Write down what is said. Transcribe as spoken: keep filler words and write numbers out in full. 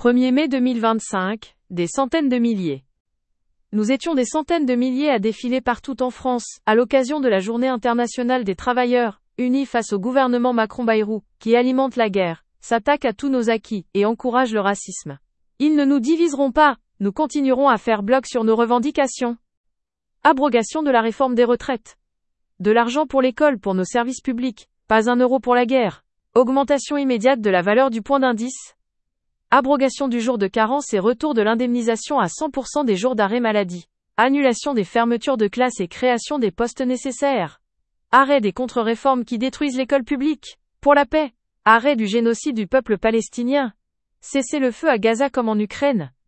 premier mai deux mille vingt-cinq, des centaines de milliers. Nous étions des centaines de milliers à défiler partout en France, à l'occasion de la Journée internationale des travailleurs, unis face au gouvernement Macron-Bayrou, qui alimente la guerre, s'attaque à tous nos acquis, et encourage le racisme. Ils ne nous diviseront pas, nous continuerons à faire bloc sur nos revendications. Abrogation de la réforme des retraites. De l'argent pour l'école, pour nos services publics, pas un euro pour la guerre. Augmentation immédiate de la valeur du point d'indice. Abrogation du jour de carence et retour de l'indemnisation à cent pour cent des jours d'arrêt maladie. Annulation des fermetures de classes et création des postes nécessaires. Arrêt des contre-réformes qui détruisent l'école publique. Pour la paix. Arrêt du génocide du peuple palestinien. Cessez le feu à Gaza comme en Ukraine.